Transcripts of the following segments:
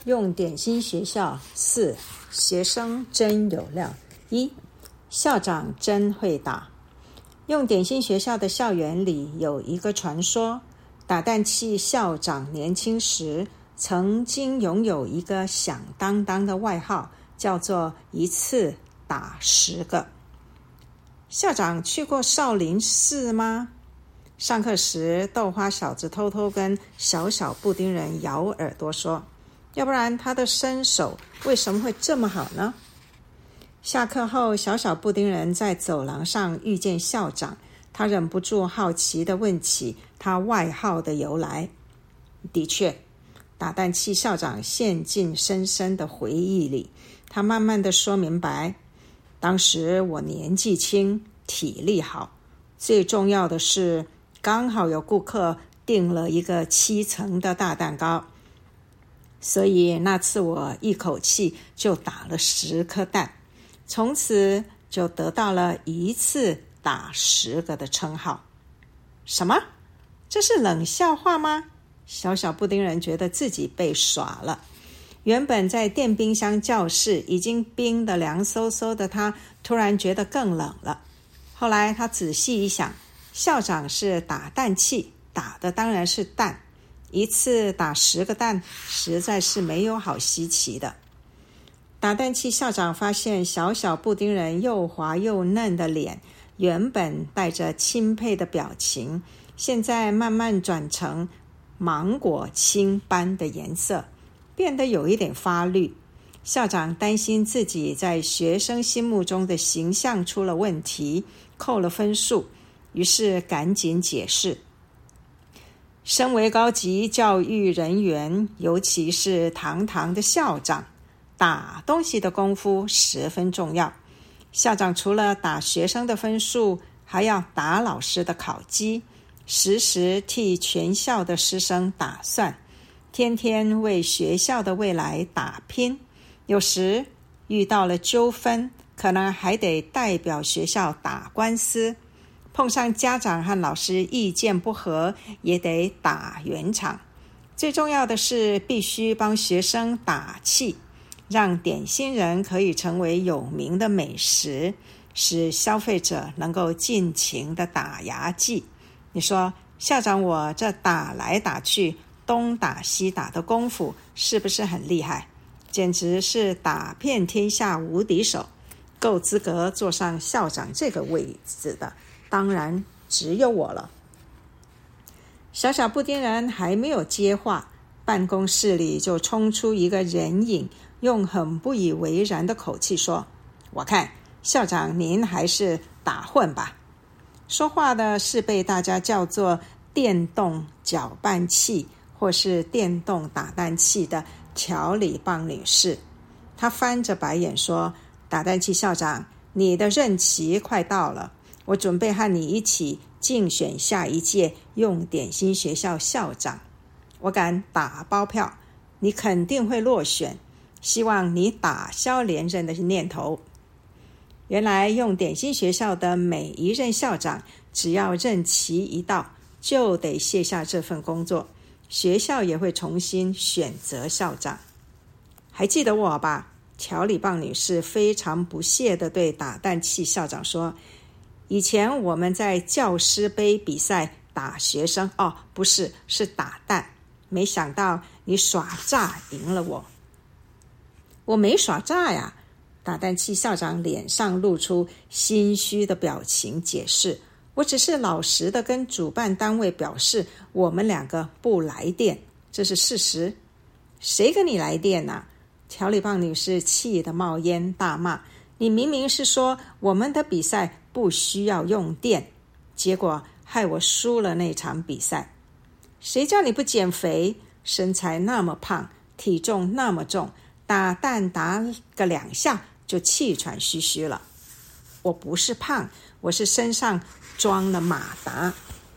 用点心学校4，学生真有料。1，校长真会打。用点心学校的校园里有一个传说，打蛋器校长年轻时曾经拥有一个响当当的外号，叫做一次打10个。校长去过少林寺吗？上课时，豆花小子偷偷跟小小布丁人咬耳朵说，要不然他的身手为什么会这么好呢？下课后，小小布丁人在走廊上遇见校长，他忍不住好奇地问起他外号的由来。的确，打蛋器校长陷进深深的回忆里，他慢慢地说明白，当时我年纪轻，体力好，最重要的是刚好有顾客订了一个7层的大蛋糕，所以那次我一口气就打了10颗蛋，从此就得到了一次打10个的称号。什么？这是冷笑话吗？小小布丁人觉得自己被耍了。原本在电冰箱教室已经冰得凉飕飕的他，突然觉得更冷了。后来他仔细一想，校长是打蛋器，打的当然是蛋，一次打10个蛋，实在是没有好稀奇的。打蛋器校长发现小小布丁人又滑又嫩的脸，原本带着钦佩的表情，现在慢慢转成芒果青般的颜色，变得有一点发绿。校长担心自己在学生心目中的形象出了问题，扣了分数，于是赶紧解释，身为高级教育人员，尤其是堂堂的校长，打东西的功夫十分重要。校长除了打学生的分数，还要打老师的考绩，时时替全校的师生打算，天天为学校的未来打拼。有时遇到了纠纷，可能还得代表学校打官司，碰上家长和老师意见不合，也得打圆场。最重要的是必须帮学生打气，让点心人可以成为有名的美食，使消费者能够尽情的打牙祭。你说校长我这打来打去，东打西打的功夫是不是很厉害？简直是打遍天下无敌手，够资格坐上校长这个位子的，当然只有我了。小小布丁人还没有接话，办公室里就冲出一个人影，用很不以为然的口气说，我看校长您还是打混吧。说话的是被大家叫做电动搅拌器或是电动打蛋器的调理棒女士。她翻着白眼说，打蛋器校长，你的任期快到了，我准备和你一起竞选下一届用点心学校校长，我敢打包票，你肯定会落选，希望你打消连任的念头。原来用点心学校的每一任校长，只要任期一到，就得卸下这份工作，学校也会重新选择校长。还记得我吧？调理棒女士非常不屑地对打蛋器校长说，以前我们在教师杯比赛打学生，不是，是打蛋，没想到你耍诈赢了我。我没耍诈呀，打蛋器校长脸上露出心虚的表情解释，我只是老实的跟主办单位表示我们2个不来电，这是事实。谁跟你来电啊？调理棒女士气得冒烟大骂，你明明是说我们的比赛不需要用电，结果害我输了那场比赛。谁叫你不减肥，身材那么胖，体重那么重，打蛋打个2下就气喘吁吁了。我不是胖，我是身上装了马达。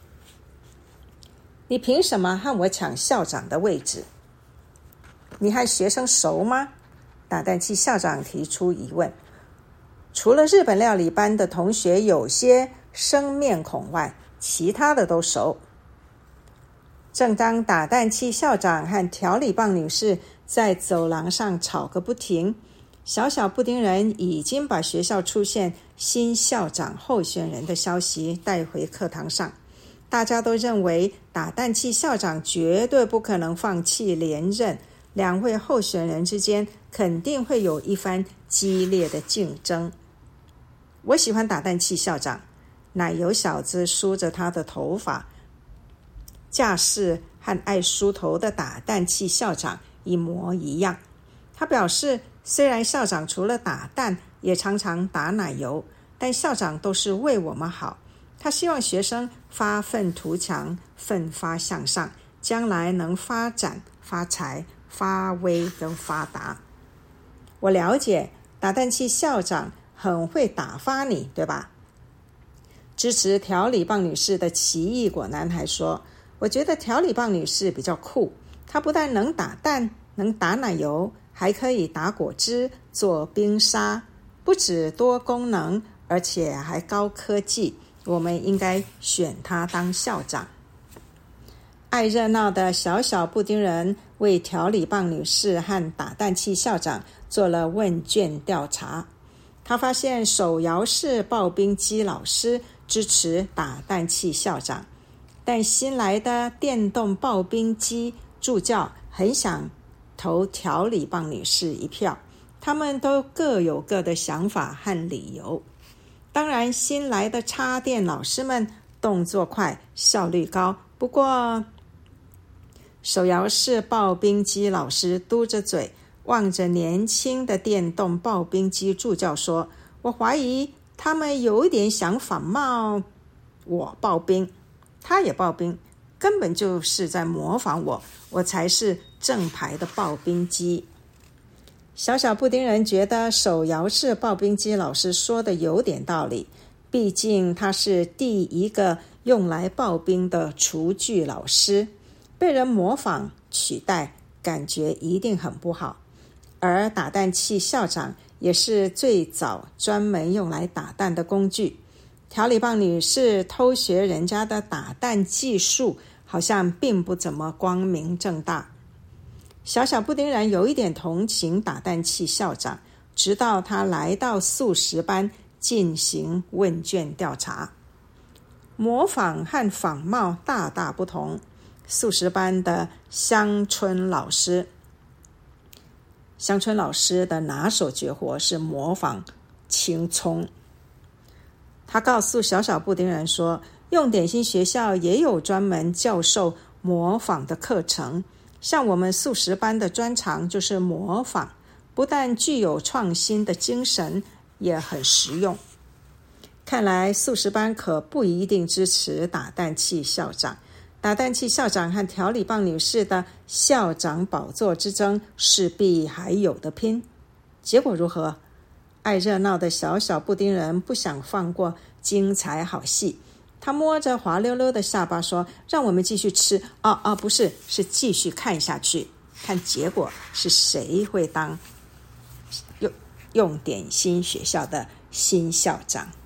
你凭什么和我抢校长的位置？你和学生熟吗？打蛋器校长提出疑问。除了日本料理班的同学，有些生面孔外，其他的都熟。 正当打蛋器校长和调理棒女士在走廊上吵个不停，小小布丁人已经把学校出现新校长候选人的消息带回课堂上。大家都认为打蛋器校长绝对不可能放弃连任，两位候选人之间肯定会有一番激烈的竞争。我喜欢打蛋器校长，奶油小子梳着他的头发，架势和爱梳头的打蛋器校长一模一样。他表示，虽然校长除了打蛋也常常打奶油，但校长都是为我们好。他希望学生发愤图强，奋发向上，将来能发展、发财、发威跟发达。我了解，打蛋器校长很会打发你，对吧？支持调理棒女士的奇异果男孩说，我觉得调理棒女士比较酷，她不但能打蛋，能打奶油，还可以打果汁、做冰沙，不止多功能，而且还高科技。我们应该选她当校长。爱热闹的小小布丁人为调理棒女士和打蛋器校长做了问卷调查。他发现手摇式刨冰机老师支持打蛋器校长，但新来的电动刨冰机助教很想投调理棒女士一票。他们都各有各的想法和理由。当然，新来的插电老师们动作快，效率高。不过，手摇式刨冰机老师嘟着嘴，望着年轻的电动刨冰机助教说：“我怀疑他们有一点想仿冒我刨冰，他也刨冰，根本就是在模仿我，我才是正牌的刨冰机。”小小布丁人觉得手摇式刨冰机老师说的有点道理，毕竟他是第一个用来刨冰的厨具老师，被人模仿取代，感觉一定很不好。而打蛋器校长也是最早专门用来打蛋的工具，调理棒女士偷学人家的打蛋技术，好像并不怎么光明正大。小小布丁人有一点同情打蛋器校长，直到他来到素食班进行问卷调查。模仿和仿冒大大不同。素食班的乡村老师的拿手绝活是模仿青葱。他告诉小小布丁人说，用点心学校也有专门教授模仿的课程，像我们素食班的专长就是模仿，不但具有创新的精神，也很实用。看来素食班可不一定支持打蛋器校长。打蛋器校长和调理棒女士的校长宝座之争势必还有的拼。结果如何？爱热闹的小小布丁人不想放过精彩好戏，他摸着滑溜溜的下巴说，让我们继续吃不是，是继续看下去，看结果是谁会当用点心学校的新校长。